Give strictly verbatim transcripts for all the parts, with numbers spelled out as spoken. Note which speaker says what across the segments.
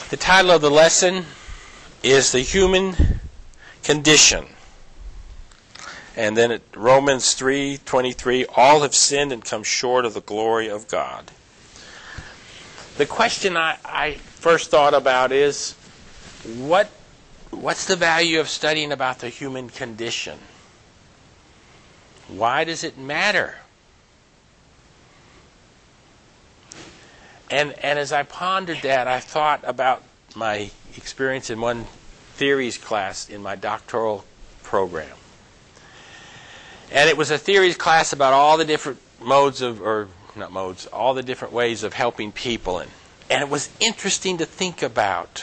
Speaker 1: The title of the lesson is The Human Condition. And then at Romans three twenty-three, all have sinned and come short of the glory of God. The question I, I first thought about is, what what's the value of studying about the human condition? Why does it matter? And and as I pondered that, I thought about my experience in one theories class in my doctoral program. And it was a theories class about all the different modes of, or not modes, all the different ways of helping people. And, and it was interesting to think about.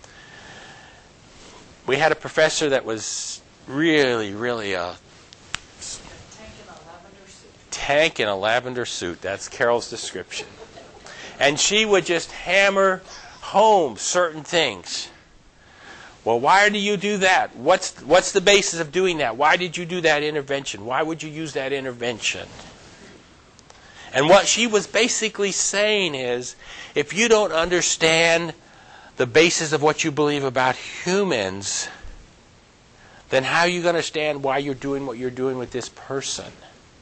Speaker 1: We had a professor that was really, really a
Speaker 2: Tank in a lavender suit.
Speaker 1: Tank in a lavender suit. That's Carol's description. And she would just hammer home certain things. Well, why do you do that? What's what's the basis of doing that? Why did you do that intervention? Why would you use that intervention? And what she was basically saying is, if you don't understand the basis of what you believe about humans, then how are you going to understand why you're doing what you're doing with this person?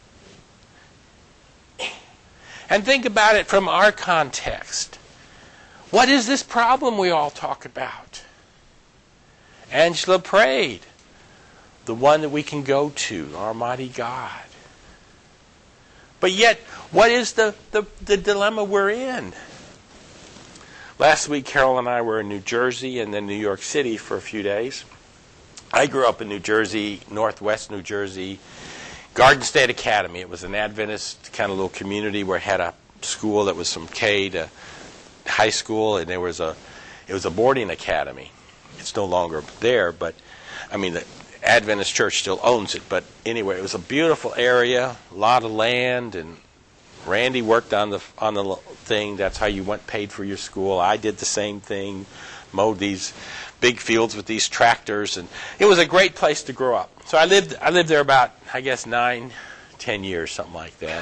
Speaker 1: And think about it from our context. What is this problem we all talk about? Angela prayed, the one that we can go to, Almighty God. But yet, what is the, the, the dilemma we're in? Last week, Carol and I were in New Jersey and then New York City for a few days. I grew up in New Jersey, northwest New Jersey, Garden State Academy. It was an Adventist kind of little community where it had a school that was from K to high school, and there was a it was a boarding academy. It's no longer there, but I mean the Adventist church still owns it. But anyway, it was a beautiful area, a lot of land, and Randy worked on the on the thing. That's how you went paid for your school. I did the same thing, mowed these big fields with these tractors, and it was a great place to grow up. So I lived I lived there about, I guess, nine, ten years, something like that.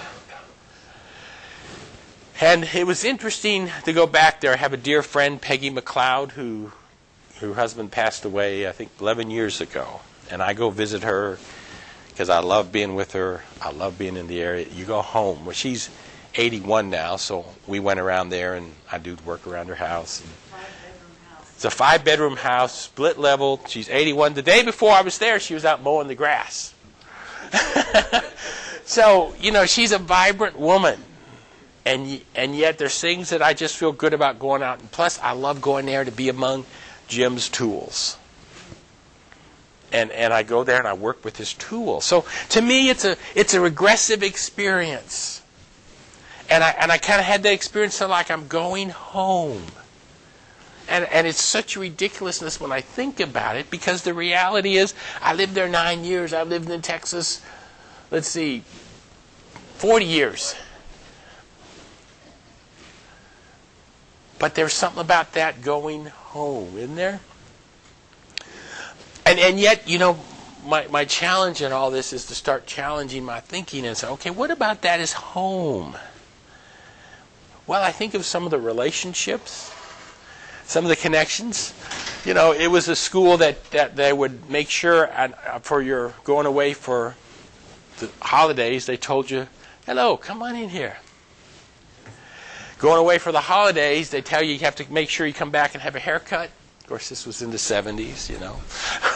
Speaker 1: And it was interesting to go back there. I have a dear friend, Peggy McLeod, who her husband passed away, I think, eleven years ago. And I go visit her because I love being with her. I love being in the area. You go home. Well, she's eighty-one now, so we went around there, and I do work around her house. And it's a five-bedroom house, split level. She's eighty-one. The day before I was there, she was out mowing the grass. So, you know, she's a vibrant woman. And and yet there's things that I just feel good about going out. And plus, I love going there to be among Jim's tools. And and I go there and I work with his tools. So to me, it's a it's a regressive experience. And I and I kind of had that experience of like I'm going home. And and it's such ridiculousness when I think about it, because the reality is I lived there nine years. I lived in Texas, let's see, forty years. But there's something about that going home, isn't there? And and yet, you know, my, my challenge in all this is to start challenging my thinking and say, okay, what about that is home? Well, I think of some of the relationships, some of the connections. You know, it was a school that, that they would make sure and, uh, for your going away for the holidays, they told you, hello, come on in here. Going away for the holidays, they tell you you have to make sure you come back and have a haircut. Of course, this was in the seventies, you know.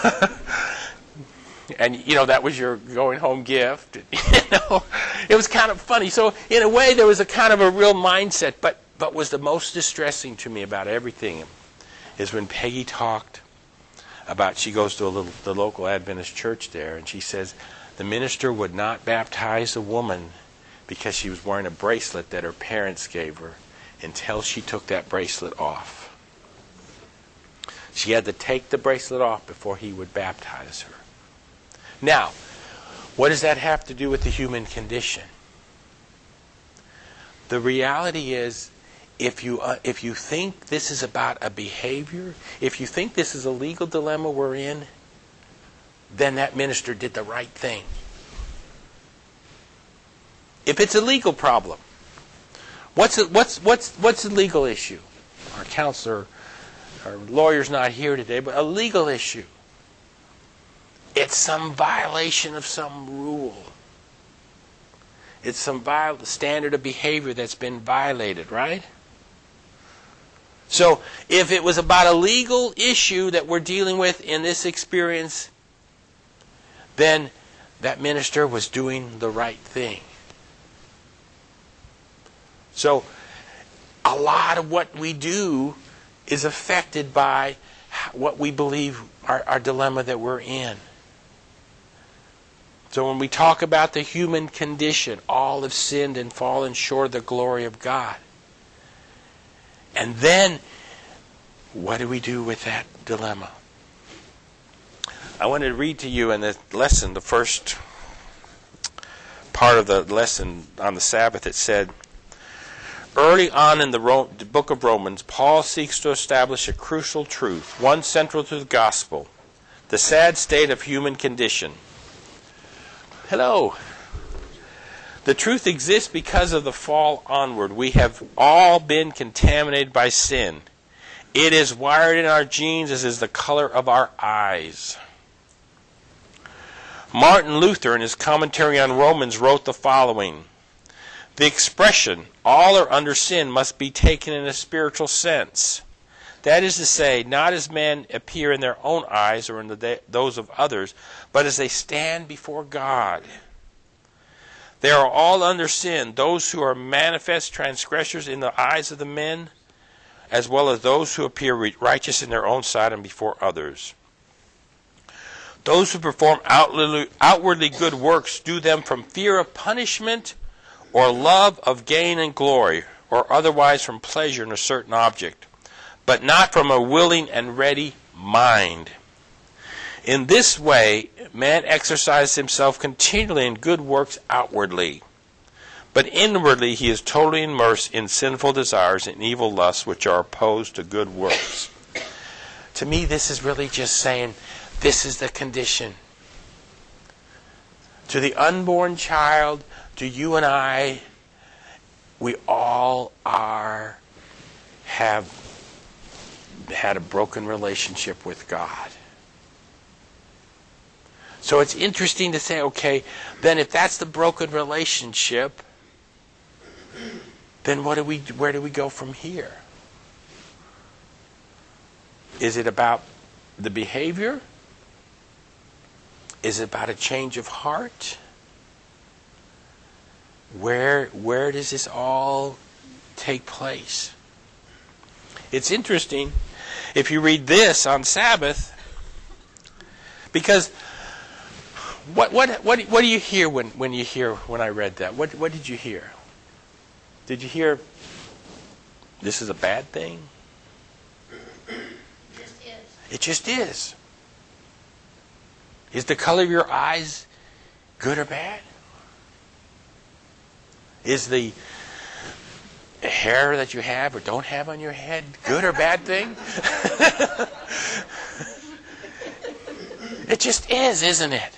Speaker 1: And, you know, that was your going home gift. You know, it was kind of funny. So, in a way, there was a kind of a real mindset. But, but was the most distressing to me about everything is when Peggy talked about, she goes to a little, the local Adventist church there, and she says the minister would not baptize a woman because she was wearing a bracelet that her parents gave her until she took that bracelet off. She had to take the bracelet off before he would baptize her. Now, what does that have to do with the human condition? The reality is, if you uh, if you think this is about a behavior, if you think this is a legal dilemma we're in, then that minister did the right thing. If it's a legal problem, what's a, what's what's what's the legal issue? Our counselor our lawyer's not here today, but a legal issue. It's some violation of some rule. It's some viol- standard of behavior that's been violated, right? So if it was about a legal issue that we're dealing with in this experience, then that minister was doing the right thing. So a lot of what we do is affected by what we believe our, our dilemma that we're in. So when we talk about the human condition, all have sinned and fallen short of the glory of God. And then, what do we do with that dilemma? I wanted to read to you in the lesson, the first part of the lesson on the Sabbath. It said, early on in the, Ro- the book of Romans, Paul seeks to establish a crucial truth, one central to the gospel, the sad state of human condition. Hello. The truth exists because of the fall onward. We have all been contaminated by sin. It is wired in our genes, as is the color of our eyes. Martin Luther, in his commentary on Romans, wrote the following. The expression, all are under sin, must be taken in a spiritual sense. That is to say, not as men appear in their own eyes or in the, those of others, but as they stand before God. They are all under sin, those who are manifest transgressors in the eyes of the men, as well as those who appear righteous in their own sight and before others. Those who perform outwardly, outwardly good works do them from fear of punishment or love of gain and glory, or otherwise from pleasure in a certain object, but not from a willing and ready mind. In this way, man exercises himself continually in good works outwardly, but inwardly he is totally immersed in sinful desires and evil lusts which are opposed to good works. To me, this is really just saying, this is the condition. To the unborn child, to you and I, we all are, have had a broken relationship with God. So it's interesting to say, okay, then if that's the broken relationship, then what do we, where do we go from here? Is it about the behavior? Is it about a change of heart? Where, where does this all take place? It's interesting if you read this on Sabbath, because what what what what do you hear when, when you hear when I read that? What what did you hear? Did you hear this is a bad thing?
Speaker 2: It just is.
Speaker 1: It just is. Is the color of your eyes good or bad? Is the hair that you have or don't have on your head good or bad thing? It just is, isn't it?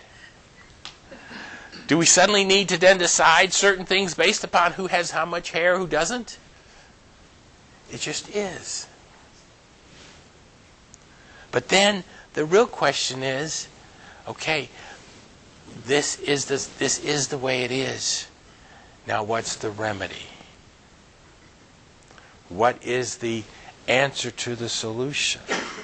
Speaker 1: Do we suddenly need to then decide certain things based upon who has how much hair, who doesn't? It just is. But then the real question is, okay, this is the, this is the way it is. Now what's the remedy? What is the answer to the solution?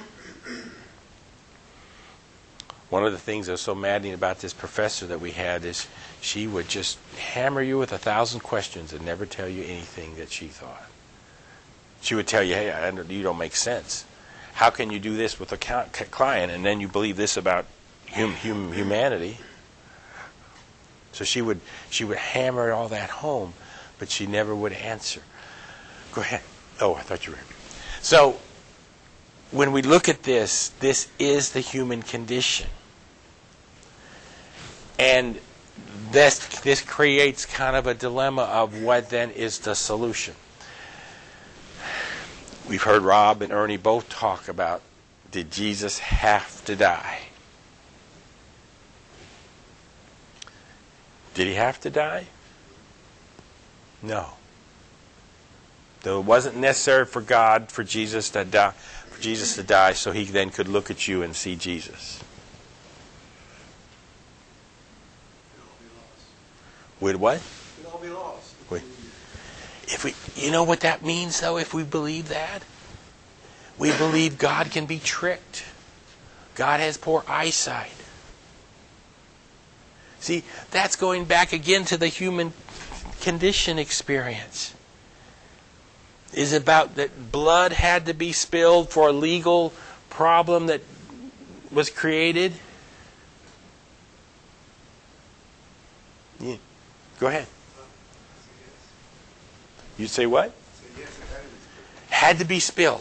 Speaker 1: One of the things that was so maddening about this professor that we had is she would just hammer you with a thousand questions and never tell you anything that she thought. She would tell you, hey, I, you don't make sense. How can you do this with a client and then you believe this about hum, hum, humanity? So she would she would hammer all that home, but she never would answer. Go ahead. Oh, I thought you were. So when we look at this, this is the human condition. And this, this creates kind of a dilemma of what then is the solution. We've heard Rob and Ernie both talk about, did Jesus have to die? Did he have to die? No. Though it wasn't necessary for God, for Jesus to die, for Jesus to die so he then could look at you and see Jesus. Would what?
Speaker 3: We'd all be lost.
Speaker 1: Wait. If we, you know what that means, though, if we believe that? We believe God can be tricked. God has poor eyesight. See, that's going back again to the human condition experience. Is about that blood had to be spilled for a legal problem that was created? Yeah. Go ahead. You say what? Had to be spilled.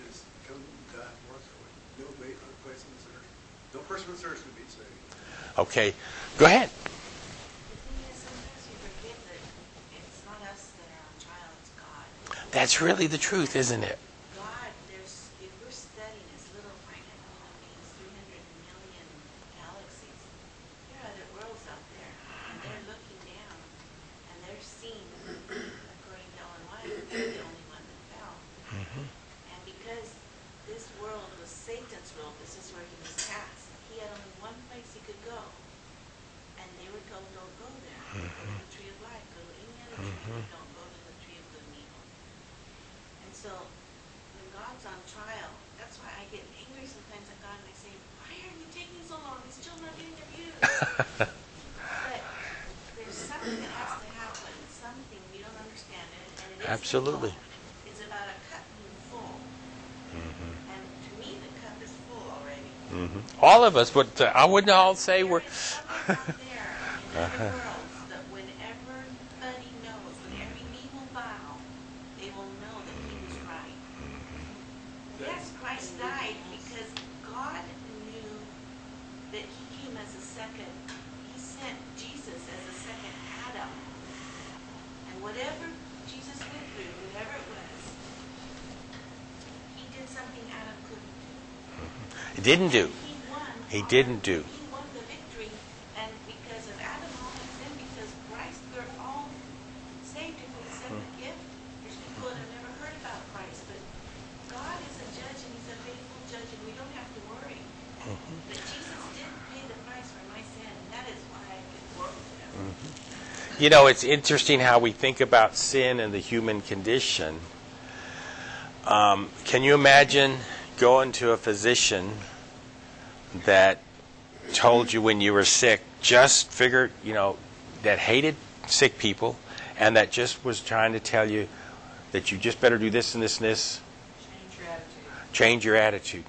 Speaker 3: No person with thirst would be saved.
Speaker 1: Okay. Go ahead.
Speaker 2: The thing is, sometimes you forget that it's not us that are on trial, it's God.
Speaker 1: That's really the truth, isn't it?
Speaker 2: God, there's, if we're studying his little finite human beings, three hundred million galaxies, there are other worlds out there, and they're looking down, and they're seeing, according to Ellen White, they're the only one that fell. And because this world was Satan's world, this is where he was cast, he had only one place he could go. And they were told, don't go there. Go to the tree of life. Go to any other tree. Don't go to the tree of good and evil. And so, when God's on trial, that's why I get angry sometimes at God and I say, why are you taking so long? These children are getting abused. But there's something that has to happen. Something we don't understand it. And it is
Speaker 1: Absolutely.
Speaker 2: simple. It's about a cup being full. And to me, the cup is full already.
Speaker 1: Mm-hmm. All of us, but uh, I wouldn't all say we're...
Speaker 2: There is someone out there in other worlds that whenever everybody knows, when every knee will bow, they will know that he was right. Yes, Christ died because God knew that he came as a second. He sent Jesus as a second Adam. And whatever Jesus went through, whatever it was, he did something Adam couldn't do.
Speaker 1: He didn't do.
Speaker 2: He won.
Speaker 1: He didn't do.
Speaker 2: He won the victory, and because of Adam all had sinned, because Christ, we're all saved if we accept the gift. There's people that have never heard about Christ, but God is a judge and he's a faithful judge, and we don't have to worry. But Jesus did pay the price for my sin, and that is why I can work with him.
Speaker 1: You know, it's interesting how we think about sin and the human condition. Um, can you imagine going to a physician that told you when you were sick, just figured, you know, that hated sick people, and that just was trying to tell you that you just better do this and this and this?
Speaker 2: Change your attitude.
Speaker 1: Change your attitude.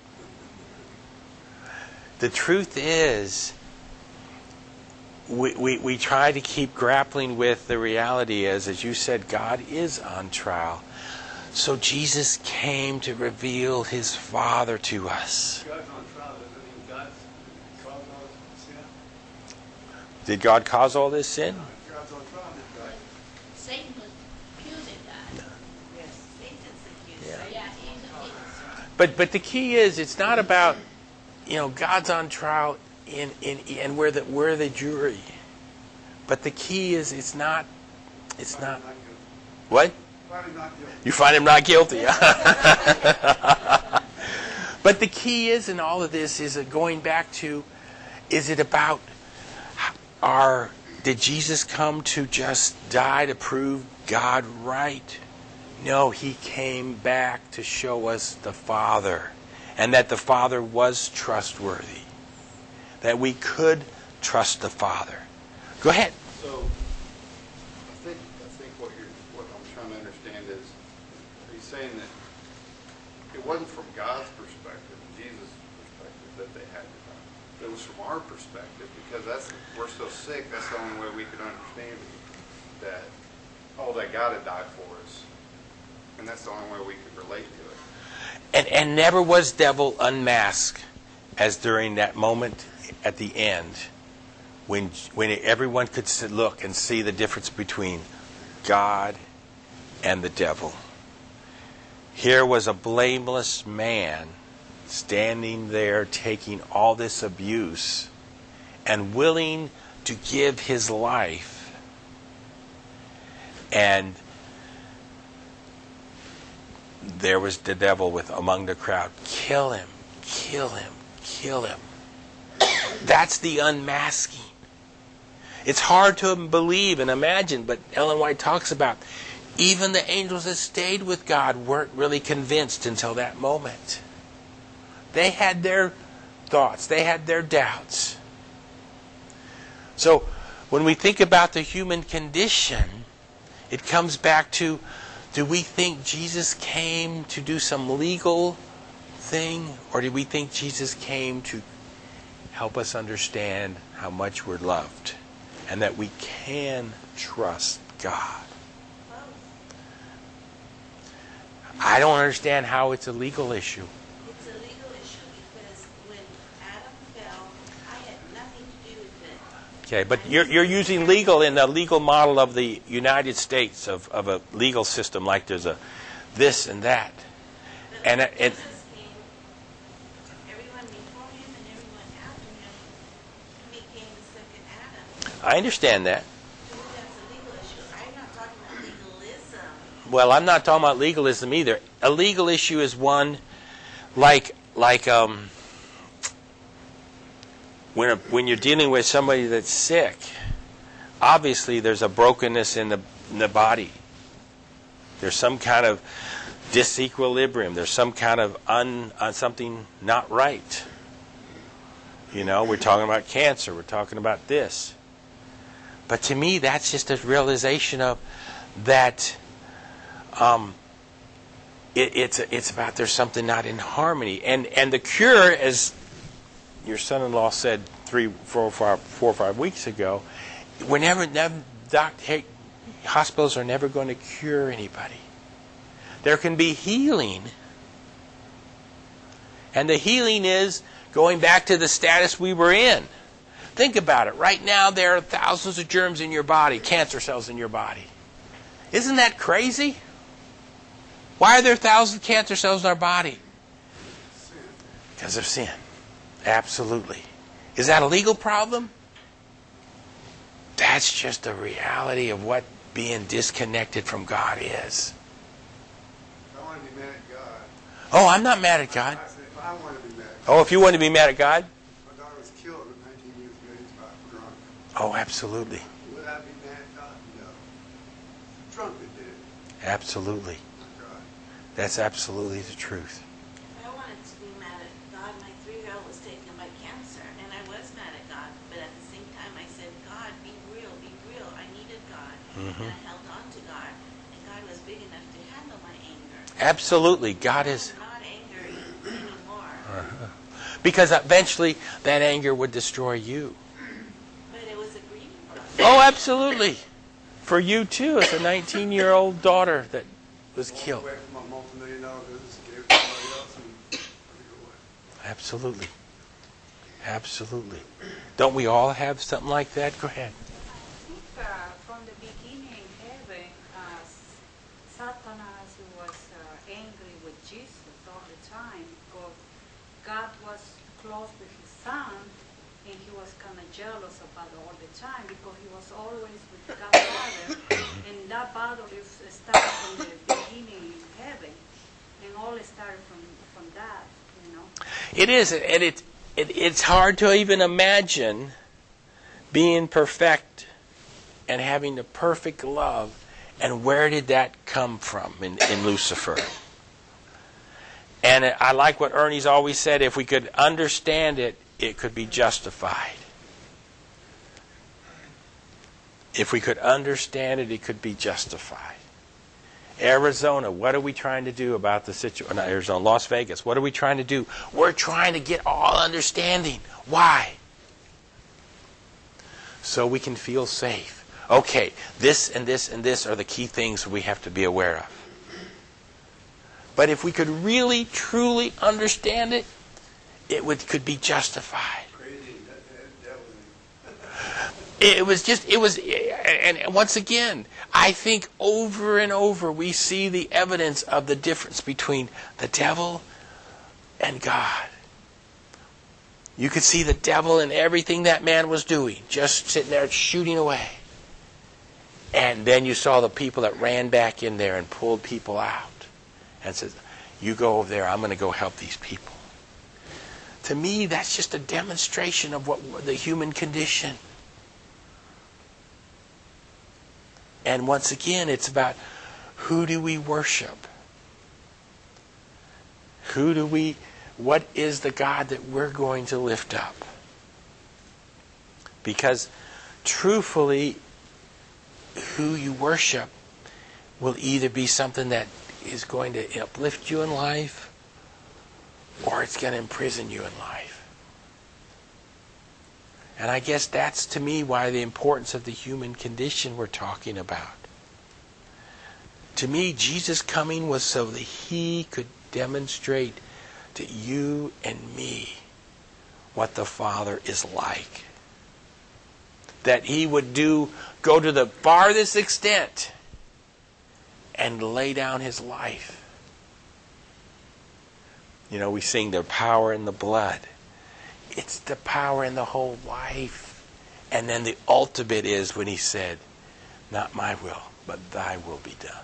Speaker 1: The truth is, we, we, we try to keep grappling with the reality is, as you said, God is on trial. So Jesus came to reveal his Father to us.
Speaker 3: God's on trial. Does that mean God's caused all this sin?
Speaker 1: Did God cause all this sin?
Speaker 3: God's on trial. Right?
Speaker 4: Satan was accusing God.
Speaker 2: Yes, Satan's accused.
Speaker 1: Yeah.
Speaker 4: Yeah, he's, he's,
Speaker 1: But but the key is, it's not about, you know, God's on trial in, in and we're the we're the jury. But the key is, it's not it's not
Speaker 3: Not guilty.
Speaker 1: what?
Speaker 3: Finally not guilty.
Speaker 1: You find him not guilty. But the key is in all of this is it going back to, is it about our, did Jesus come to just die to prove God right? No, he came back to show us the Father, and that the Father was trustworthy, that we could trust the Father. Go ahead.
Speaker 5: So, I think I think what you're what I'm trying to understand is, are you saying that it wasn't from God's perspective, Jesus' perspective, that they had to die? It was from our perspective, because that's we're so sick. That's the only way we could understand it. That oh, that God had died for us, and that's the only way we could relate to it.
Speaker 1: And and never was devil unmasked as during that moment at the end, when when everyone could sit, look and see the difference between God and the devil. Here was a blameless man standing there taking all this abuse and willing to give his life. And there was the devil with among the crowd. Kill him, kill him, kill him. That's the unmasking. It's hard to believe and imagine, but Ellen White talks about even the angels that stayed with God weren't really convinced until that moment. They had their thoughts. They had their doubts. So when we think about the human condition, it comes back to, do we think Jesus came to do some legal thing, or do we think Jesus came to help us understand how much we're loved and that we can trust God? I don't understand how it's a legal issue.
Speaker 2: It's a legal issue because when Adam fell, I had nothing to do with it.
Speaker 1: Okay, but you're you're using legal in the legal model of the United States of, of a legal system, like there's a this and that.
Speaker 2: But
Speaker 1: And
Speaker 2: when
Speaker 1: it- it-
Speaker 2: Jesus came, everyone before him and everyone after him became the second Adam.
Speaker 1: I understand that.
Speaker 2: To me, that's a legal issue. I'm not talking about legalism.
Speaker 1: Well, I'm not talking about legalism either. A legal issue is one like like um, when a, when you're dealing with somebody that's sick. Obviously, there's a brokenness in the in the body. There's some kind of disequilibrium. There's some kind of un, uh, something not right. You know, we're talking about cancer. We're talking about this. But to me, that's just a realization of that. Um, it, it's it's about there's something not in harmony, and and the cure, as your son-in-law said three, four, or five, four or five weeks ago, whenever doc, hey, hospitals are never going to cure anybody. There can be healing, and the healing is going back to the status we were in. Think about it. Right now, there are thousands of germs in your body, cancer cells in your body. Isn't that crazy? Why are there thousands of cancer cells in our body? Because of sin. Absolutely. Is that a legal problem? That's just the reality of what being disconnected from God is.
Speaker 3: I want to be mad at God.
Speaker 1: Oh, I'm not mad at God.
Speaker 3: I said, if I want to be mad at God.
Speaker 1: Oh, if you want to be mad at God?
Speaker 3: My daughter was killed at nineteen years of age by drunk.
Speaker 1: Oh, absolutely.
Speaker 3: Would I be mad at God? No. The drunk that did it,
Speaker 1: Absolutely.
Speaker 3: not God.
Speaker 1: That's absolutely the truth.
Speaker 2: I wanted to be mad at God. My three-year-old was taken by cancer, and I was mad at God. But at the same time, I said, God, be real, be real. I needed God.
Speaker 1: Mhm.
Speaker 2: And I held on to God. And God was big enough to handle my anger.
Speaker 1: Absolutely. God is...
Speaker 2: I'm not angry anymore.
Speaker 1: Because eventually that anger would destroy you.
Speaker 2: But it was a grieving process.
Speaker 1: Oh, absolutely. For you too, as a nineteen-year-old daughter that was
Speaker 3: Walked
Speaker 1: killed.
Speaker 3: away from my multi-million dollar business, gave it to somebody else, and let me go away.
Speaker 1: Absolutely. Absolutely. Don't we all have something like that? Go ahead.
Speaker 6: I think uh, from the beginning, heaven, uh, Satan was uh, angry with Jesus all the time because God was close with his son, and he was kind of jealous about it all the time because he was always with God's Father, and that battle is started from the beginning in heaven, and all started from from that, you know.
Speaker 1: It is, and it, it it's hard to even imagine being perfect and having the perfect love. And where did that come from in, in Lucifer? And I like what Ernie's always said, if we could understand it, it could be justified. If we could understand it, it could be justified. Arizona, what are we trying to do about the situation? Not Arizona, Las Vegas, what are we trying to do? We're trying to get all understanding. Why? So we can feel safe. Okay, this and this and this are the key things we have to be aware of. But if we could really, truly understand it, it would could be justified.
Speaker 3: Crazy, that, that, that was
Speaker 1: It was just, it was, and once again, I think over and over we see the evidence of the difference between the devil and God. You could see the devil in everything that man was doing, just sitting there shooting away. And then you saw the people that ran back in there and pulled people out. and says, you go over there, I'm going to go help these people. To me, that's just a demonstration of what the human condition. And once again, it's about who do we worship? Who do we, what is the God that we're going to lift up? Because truthfully, who you worship will either be something that is going to uplift you in life, or it's going to imprison you in life. And I guess that's, to me, why the importance of the human condition we're talking about. To me, Jesus' coming was so that he could demonstrate to you and me what the Father is like. That he would do, go to the farthest extent and lay down his life. You know, we sing the power in the blood. It's the power in the whole life. And then the ultimate is when he said, not my will, but thy will be done.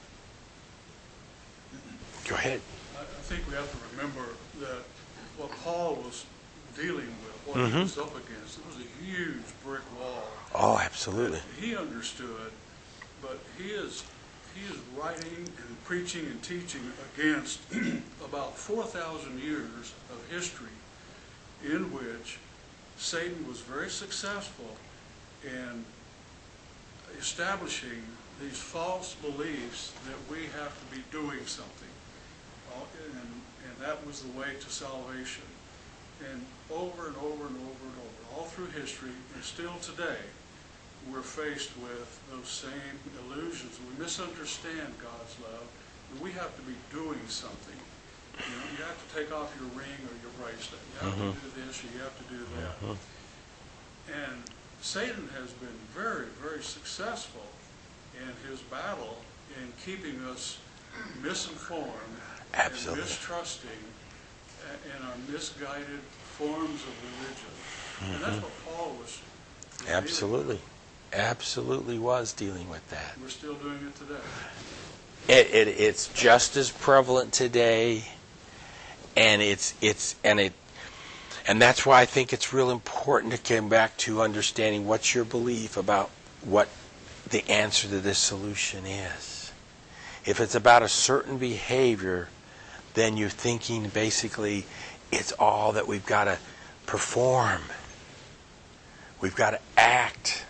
Speaker 1: Go ahead.
Speaker 3: I, I think we have to remember that what Paul was dealing with, what
Speaker 1: Mm-hmm.
Speaker 3: he was up against, it was a huge brick wall.
Speaker 1: Oh, absolutely.
Speaker 3: that he understood, but he is he is writing and preaching and teaching against about four thousand years of history in which Satan was very successful in establishing these false beliefs that we have to be doing something. Uh, and, and that was the way to salvation. And over and over and over and over, all through history, and still today, we're faced with those same illusions. We misunderstand God's love, and we have to be doing something. You know, you have to take off your ring or your bracelet. You have
Speaker 1: Mhm.
Speaker 3: to do this, or you have to do that.
Speaker 1: Mhm.
Speaker 3: And Satan has been very, very successful in his battle in keeping us misinformed,
Speaker 1: Absolutely.
Speaker 3: and mistrusting, a- and our misguided forms of religion. And that's what Paul was dealing
Speaker 1: Absolutely. Absolutely was dealing with that.
Speaker 3: with. We're still doing it today.
Speaker 1: It, it, it's just as prevalent today, and it's it's and it and that's why I think it's real important to come back to understanding what's your belief about what the answer to this solution is. If it's about a certain behavior, then you're thinking basically it's all that we've got to perform. We've got to act.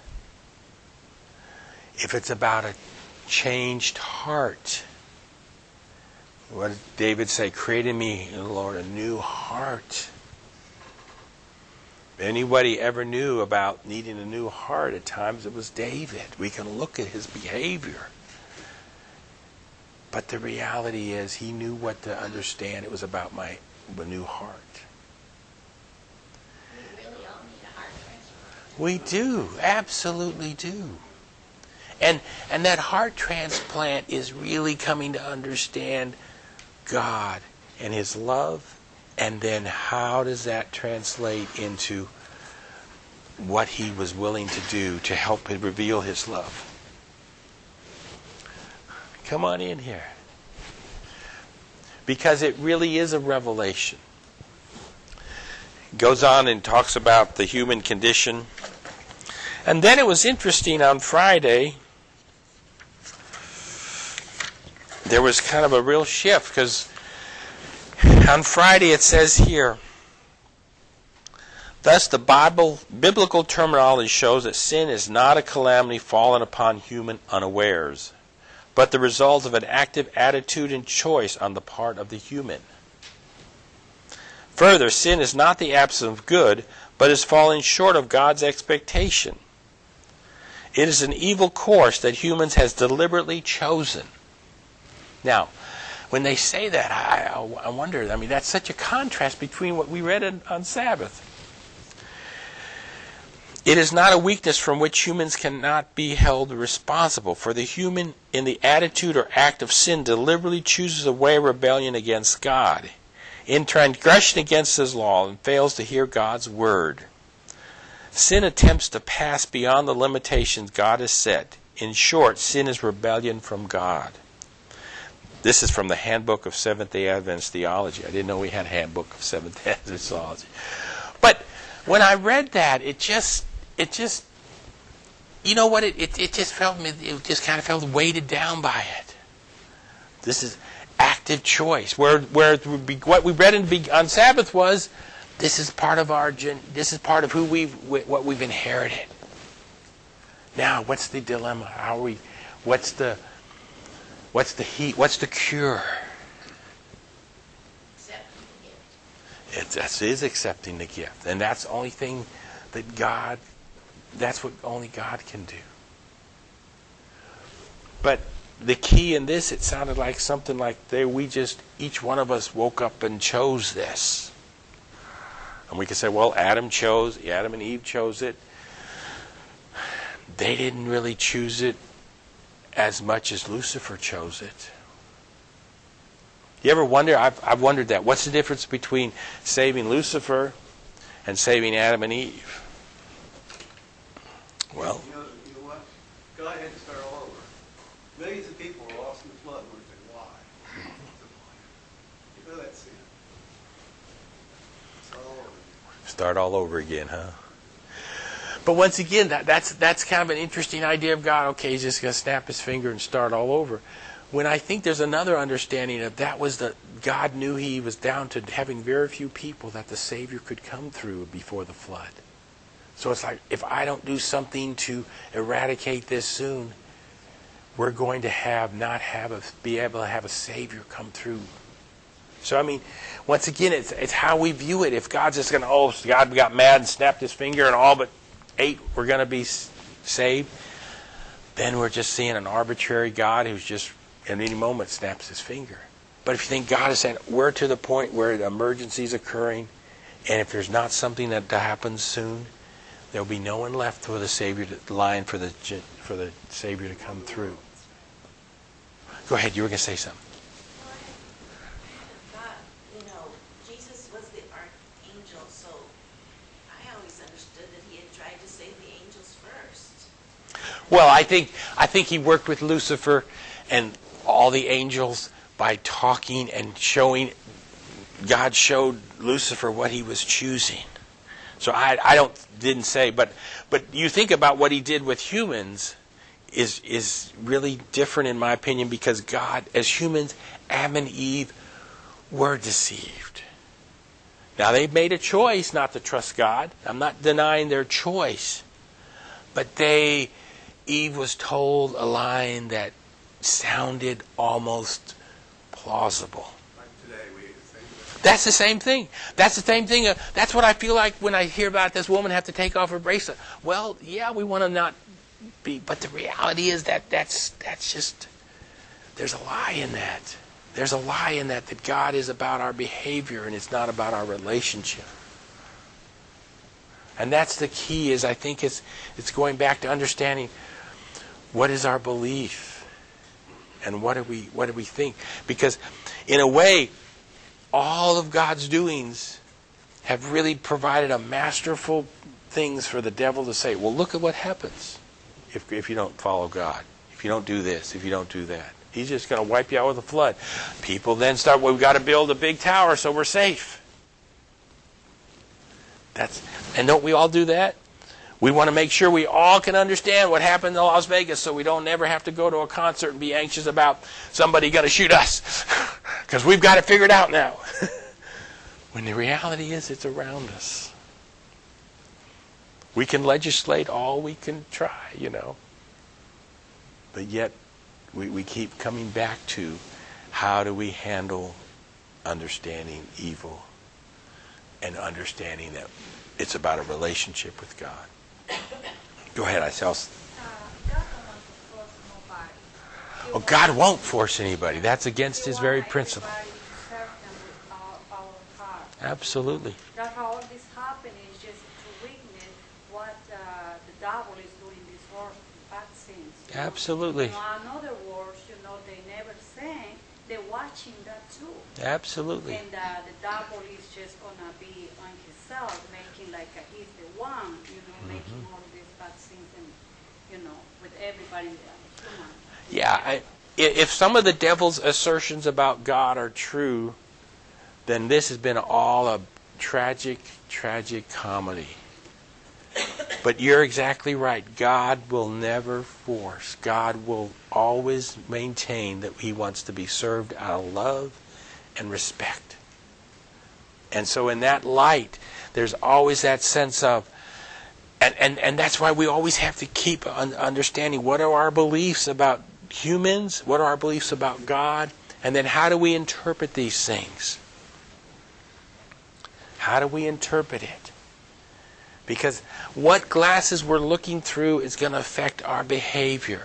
Speaker 1: If it's about a changed heart, what did David say? Create in me, Lord, a new heart. If anybody ever knew about needing a new heart, at times it was David. We can look at his behavior. But the reality is he knew what to understand. It was about my a new heart.
Speaker 4: We really all need a heart transplant.
Speaker 1: We do, absolutely do. And and that heart transplant is really coming to understand God and his love, and then how does that translate into what he was willing to do to help it reveal his love. Come on in here. Because it really is a revelation. Goes on and talks about the human condition. And then it was interesting on Friday, there was kind of a real shift, because on Friday it says here, thus the Bible, biblical terminology shows that sin is not a calamity fallen upon human unawares, but the result of an active attitude and choice on the part of the human. Further, sin is not the absence of good, but is falling short of God's expectation. It is an evil course that humans has deliberately chosen. Now, when they say that, I, I wonder, I mean, that's such a contrast between what we read on, on Sabbath. It is not a weakness from which humans cannot be held responsible, for the human in the attitude or act of sin deliberately chooses a way of rebellion against God, in transgression against his law, and fails to hear God's word. Sin attempts to pass beyond the limitations God has set. In short, sin is rebellion from God. This is from the Handbook of Seventh-day Adventist Theology. I didn't know we had a Handbook of Seventh-day Adventist Theology. But when I read that, it just, it just, you know what? It, it, it just felt, it just kind of felt weighted down by it. This is active choice. Where, where what we read in, on Sabbath was, this is part of our, this is part of who we've, what we've inherited. Now, what's the dilemma? How are we? What's the, what's the heat? What's the cure?
Speaker 4: Accept the gift.
Speaker 1: It that is accepting the gift, and that's the only thing that God. That's what only God can do. But the key in this, it sounded like something like there. We just each one of us woke up and chose this, and we could say, well, Adam chose. Adam and Eve chose it. They didn't really choose it as much as Lucifer chose it. You ever wonder? I've, I've wondered that. What's the difference between saving Lucifer and saving Adam and Eve? Well,
Speaker 7: you know, you know what? God had to start all over. Millions of people were lost in the flood. And we say, why? You know that sin. Start all over.
Speaker 1: Start all over again, huh? But once again, that, that's that's kind of an interesting idea of God. Okay, he's just going to snap his finger and start all over. When I think there's another understanding of that was that God knew he was down to having very few people that the Savior could come through before the flood. So it's like, if I don't do something to eradicate this soon, we're going to have not have a, be able to have a Savior come through. So I mean, once again, it's it's how we view it. If God's just going to, oh, God got mad and snapped his finger and all but eight we're going to be saved, then we're just seeing an arbitrary God who's just at any moment snaps his finger. But if you think God is saying, we're to the point where the emergency is occurring, and if there's not something that happens soon, there'll be no one left for the Savior to line for the for the Savior to come through. Go ahead, you were going to say something.
Speaker 2: God, you know, Jesus was the archangel, so I always understood that he had tried to save the angels first.
Speaker 1: Well, I think I think he worked with Lucifer and all the angels by talking and showing. God showed Lucifer what he was choosing. So I, I don't didn't say, but but you think about what he did with humans is is really different in my opinion, because God, as humans, Adam and Eve were deceived. Now they made a choice not to trust God. I'm not denying their choice, but they Eve was told a line that sounded almost plausible. That's the same thing. That's the same thing. Uh, that's what I feel like when I hear about this woman have to take off her bracelet. Well, yeah, we want to not be, but the reality is that that's that's just, there's a lie in that. There's a lie in that, that God is about our behavior and it's not about our relationship. And that's the key, is I think it's it's going back to understanding what is our belief and what do we what do we think? Because in a way, all of God's doings have really provided a masterful things for the devil to say, well, look at what happens if if you don't follow God, if you don't do this, if you don't do that. He's just going to wipe you out with a flood. People then start, well, we've got to build a big tower so we're safe. That's and don't we all do that? We want to make sure we all can understand what happened in Las Vegas so we don't ever have to go to a concert and be anxious about somebody going to shoot us. Because we've got it figured out now. When the reality is, it's around us. We can legislate all we can try, you know. But yet, we, we keep coming back to how do we handle understanding evil and understanding that it's about a relationship with God. Go ahead, I tell. Oh, God won't force anybody. That's against His very principle. Absolutely.
Speaker 6: That's how all this happening is just to witness what uh, the devil is doing this world, bad things.
Speaker 1: Absolutely.
Speaker 6: You know, in other words, you know, they never saying, they're watching that too.
Speaker 1: Absolutely.
Speaker 6: And uh, the devil is just gonna be on himself, making like a, he's the one, you know, mm-hmm. making all these bad things, and you know, with everybody, uh, human.
Speaker 1: Yeah, I, if some of the devil's assertions about God are true, then this has been all a tragic, tragic comedy. But you're exactly right. God will never force. God will always maintain that He wants to be served out of love and respect. And so in that light, there's always that sense of, and, and, and that's why we always have to keep un- understanding what are our beliefs about humans, what are our beliefs about God, and then how do we interpret these things? How do we interpret it? Because what glasses we're looking through is going to affect our behavior.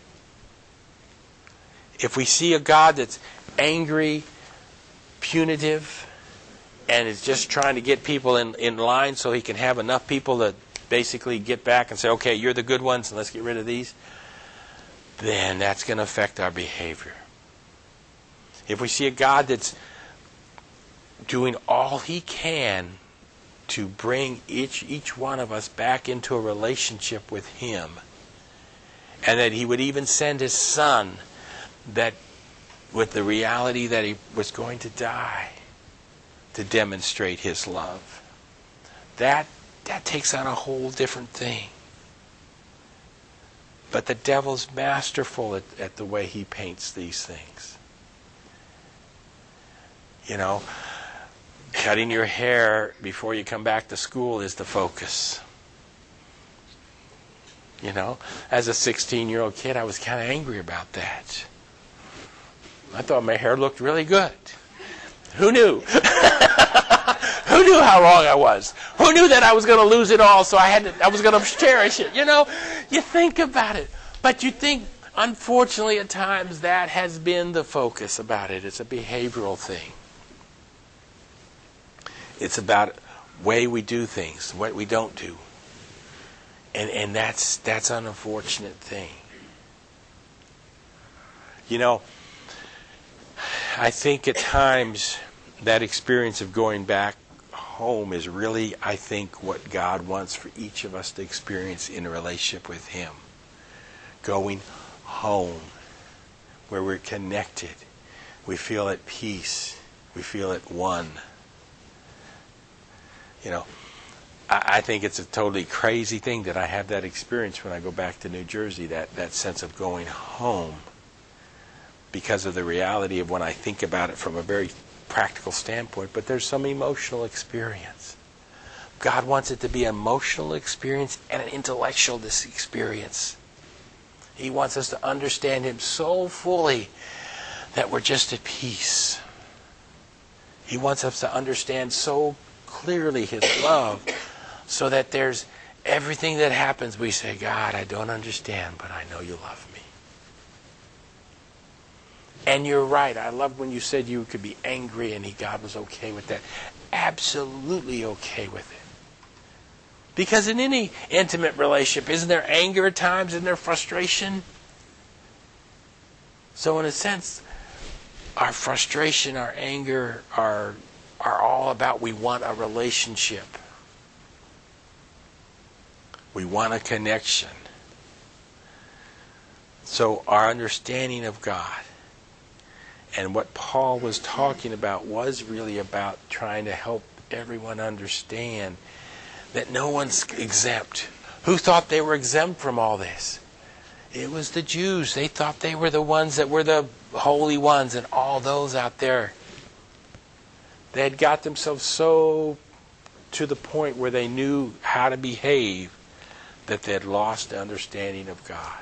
Speaker 1: If we see a God that's angry, punitive, and is just trying to get people in, in line so He can have enough people to basically get back and say, okay, you're the good ones and let's get rid of these, then that's going to affect our behavior. If we see a God that's doing all He can to bring each each one of us back into a relationship with Him, and that He would even send His Son, that with the reality that He was going to die to demonstrate His love, that that takes on a whole different thing. But the devil's masterful at, at the way he paints these things. You know, cutting your hair before you come back to school is the focus. You know, as a sixteen-year-old kid, I was kind of angry about that. I thought my hair looked really good. Who knew? Who knew how wrong I was? Who knew that I was going to lose it all, so I had to, I was going to cherish it? You know, you think about it. But you think, unfortunately, at times that has been the focus about it. It's a behavioral thing. It's about the way we do things, what we don't do. And and that's that's an unfortunate thing. You know, I think at times that experience of going back home is really, I think, what God wants for each of us to experience in a relationship with Him. Going home, where we're connected. We feel at peace. We feel at one. You know, I, I think it's a totally crazy thing that I have that experience when I go back to New Jersey, that, that sense of going home, because of the reality of when I think about it from a very practical standpoint, but there's some emotional experience. God wants it to be an emotional experience and an intellectual experience. He wants us to understand Him so fully that we're just at peace. He wants us to understand so clearly His love so that there's everything that happens, we say, God, I don't understand, but I know you love me. And you're right. I love when you said you could be angry and he, God was okay with that. Absolutely okay with it. Because in any intimate relationship, isn't there anger at times? Isn't there frustration? So in a sense, our frustration, our anger are, are all about we want a relationship. We want a connection. So our understanding of God and what Paul was talking about was really about trying to help everyone understand that no one's exempt. Who thought they were exempt from all this? It was the Jews. They thought they were the ones that were the holy ones, and all those out there, they had got themselves so to the point where they knew how to behave that they had lost the understanding of God.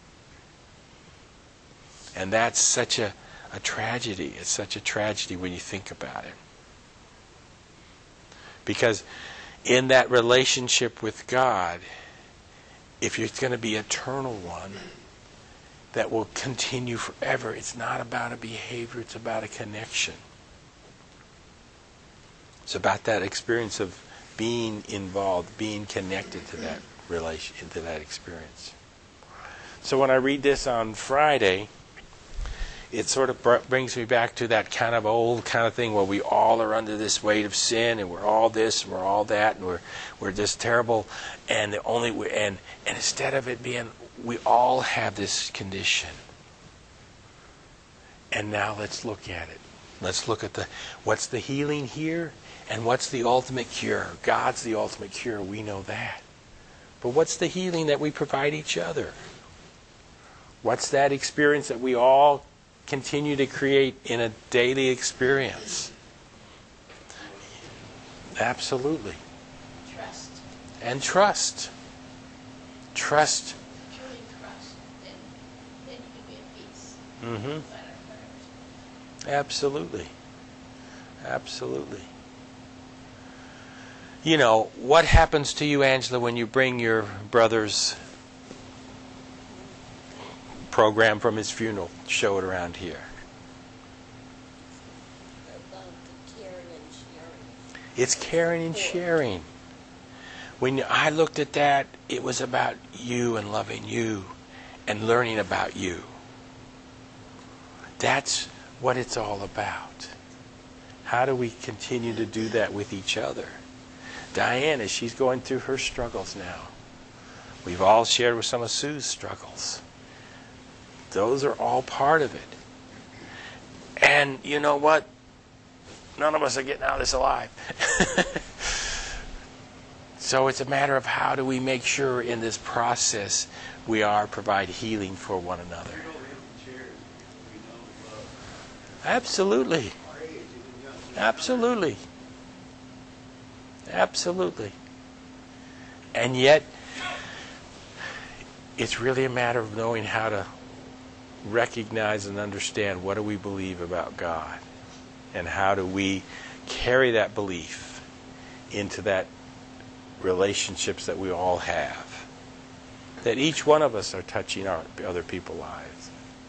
Speaker 1: And that's such a A tragedy. It's such a tragedy when you think about it. Because in that relationship with God, if you're going to be an eternal one that will continue forever, it's not about a behavior, it's about a connection. It's about that experience of being involved, being connected to that relation, to that experience. So when I read this on Friday, it sort of brings me back to that kind of old kind of thing where we all are under this weight of sin, and we're all this, and we're all that, and we're we're just terrible. And the only and and instead of it being, we all have this condition. And now let's look at it. Let's look at the what's the healing here and what's the ultimate cure. God's the ultimate cure. We know that. But what's the healing that we provide each other? What's that experience that we all continue to create in a daily experience? Absolutely.
Speaker 4: Trust.
Speaker 1: And trust. Trust.
Speaker 4: Truly trust. Then, then you can be at peace.
Speaker 1: Mm-hmm.
Speaker 4: Let our prayers.
Speaker 1: Absolutely. Absolutely. You know, what happens to you, Angela, when you bring your brother's program from his funeral, show it around here?
Speaker 8: About the caring and sharing.
Speaker 1: It's caring and sharing. When I looked at that, it was about you and loving you and learning about you. That's what it's all about. How do we continue to do that with each other? Diana, she's going through her struggles now. We've all shared with some of Sue's struggles. Those are all part of it. And you know what? None of us are getting out of this alive. So it's a matter of how do we make sure in this process we are provide healing for one another.
Speaker 7: We don't have the chairs, we know love.
Speaker 1: Absolutely.
Speaker 7: Our age, even young.
Speaker 1: Absolutely. Absolutely. And yet, it's really a matter of knowing how to recognize and understand what do we believe about God, and how do we carry that belief into that relationships that we all have, that each one of us are touching our other people's lives.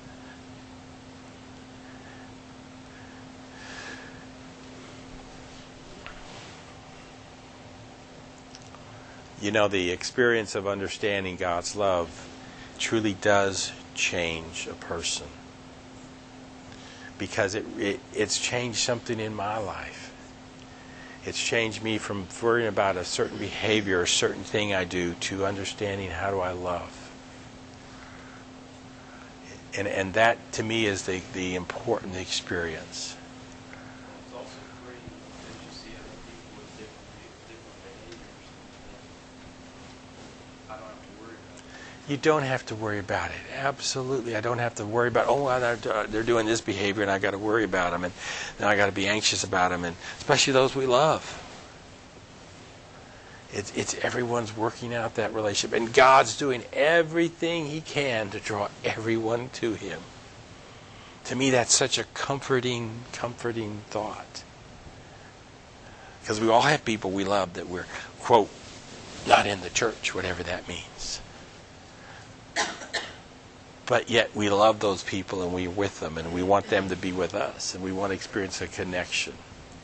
Speaker 1: You know, the experience of understanding God's love truly does change a person, because it, it it's changed something in my life. It's changed me from worrying about a certain behavior or a certain thing I do to understanding how do I love. And and that to me is the, the important experience.
Speaker 9: It's also great that you see other people with different, different behaviors. I don't have to worry about it.
Speaker 1: You don't have to worry about it. Absolutely. I don't have to worry about, oh, well, they're, they're doing this behavior and I got to worry about them, and then I got to be anxious about them, and especially those we love. It's, it's everyone's working out that relationship, and God's doing everything He can to draw everyone to Him. To me, that's such a comforting, comforting thought. Because we all have people we love that we're, quote, not in the church, whatever that means. But yet we love those people and we're with them and we want them to be with us and we want to experience a connection.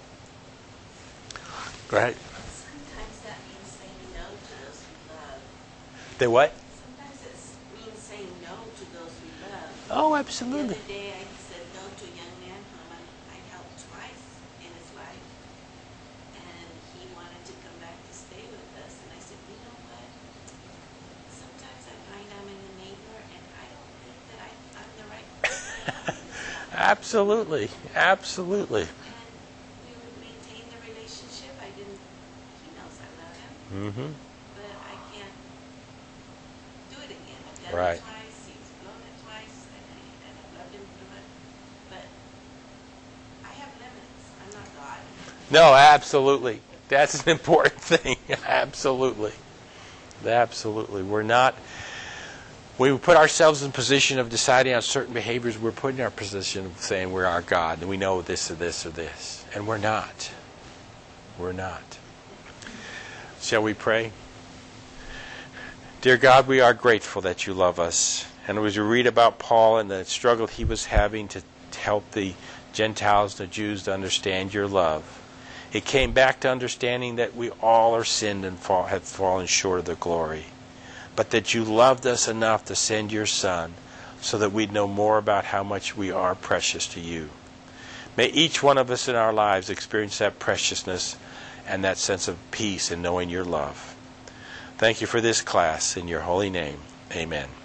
Speaker 1: Go ahead.
Speaker 2: Sometimes that means saying no to those we love.
Speaker 1: They what?
Speaker 2: Sometimes it means saying no to those we love.
Speaker 1: Oh,
Speaker 2: The
Speaker 1: absolutely.
Speaker 2: other day I said no to a young man whom I, I helped twice in his life. And he wanted to come back to stay with us. And I said, you know what? Sometimes I find I'm in a neighbor and I don't think that I, I'm the right person.
Speaker 1: Absolutely. Absolutely.
Speaker 2: And we would maintain the relationship. I didn't, he knows I love him.
Speaker 1: Mm-hmm.
Speaker 2: But I can't do it again. I've done
Speaker 1: Right.
Speaker 2: it twice, he's blown it twice, and I, and I loved him through it. But I have limits. I'm not God.
Speaker 1: No, absolutely. That's an important thing. Absolutely. Absolutely. We're not, when we put ourselves in position of deciding on certain behaviors, we're putting our position of saying we're our God and we know this or this or this. And we're not. We're not. Shall we pray? Dear God, we are grateful that you love us. And as we read about Paul and the struggle he was having to help the Gentiles, the Jews, to understand your love, it came back to understanding that we all are sinned and fall, have fallen short of the glory. But that you loved us enough to send your Son so that we'd know more about how much we are precious to you. May each one of us in our lives experience that preciousness and that sense of peace in knowing your love. Thank you for this class. In your holy name, amen.